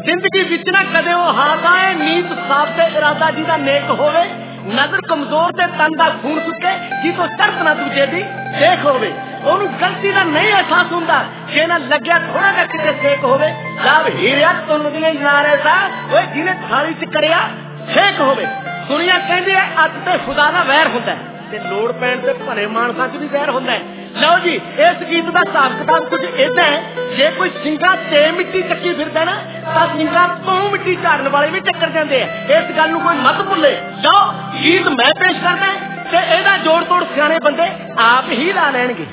जिंदगी विच ना कदे वो हाल आए नीत साफ ते इरादा जी दा नेक होवे नजर कमजोर ते तन दा खून सुके जी तो शर्त ना दूजे दी देख होवे ओनू गलती दा नहीं एहसास हुंदा जे ना लग्या थोड़ा जा किते सेक होवे जब हीरिया तुन दी नारे सा ओए जिने थाली च करिया सेक होवे दुनिया कहंदी है अज ते खुदा दा वैर हुंदा है ते लोड़ पैण ते भले मानसां च भी वैर हुंदा है। लो जी इस गीत का हिसाब किताब कुछ इदा है जे कोई सिंगा ते मिट्टी चक्की फिरदा ना तां सिंगा तो मिट्टी झाड़न वाले भी टक्कर जांदे हैं इस गल नूं कोई मत भुल्ले। लो गीत मैं पेश करदा ते एदा जोड़ तोड़ सियाणे बंदे आप ही ला लैणगे।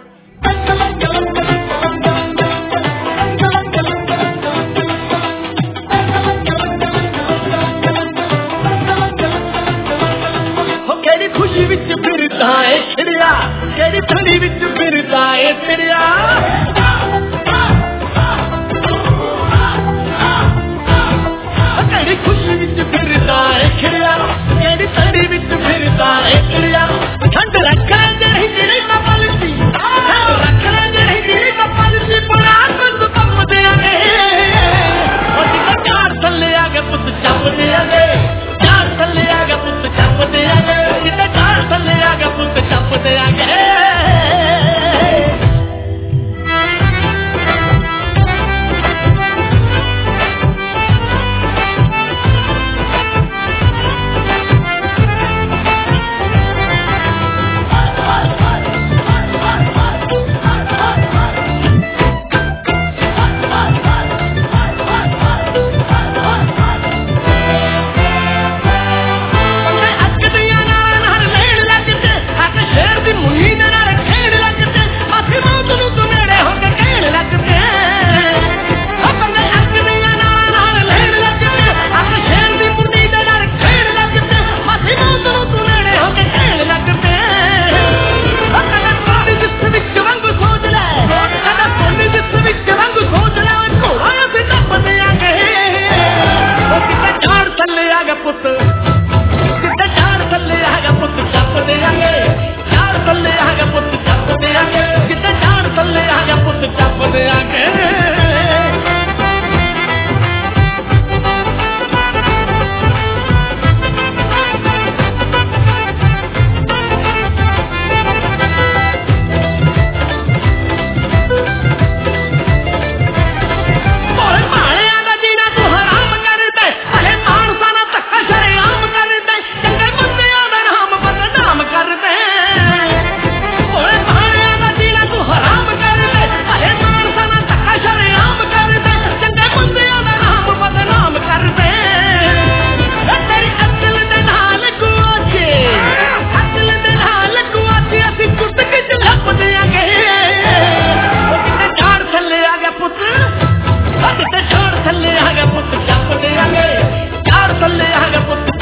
खुशी विच फिरदा है खिड़िया केड़ी थड़ी विच फिरदा है खिड़िया केड़ी खुशी विच फिरदा है खिड़िया केड़ी थड़ी विच फिरदा है खिड़िया ठंड रखना जेही जेही ना पलती ठंड रखना जेही जेही ना पलती बड़ा कुछ कम दे आगे और जितना चार थल्ले आगे पुत चप दे आगे चार थल्ले आगे पुत चप दे आगे थल्ले आगे पुत चप दे आगे थल्ले आ गया पुत चप दे आगे चार थल्ले आ गया पुत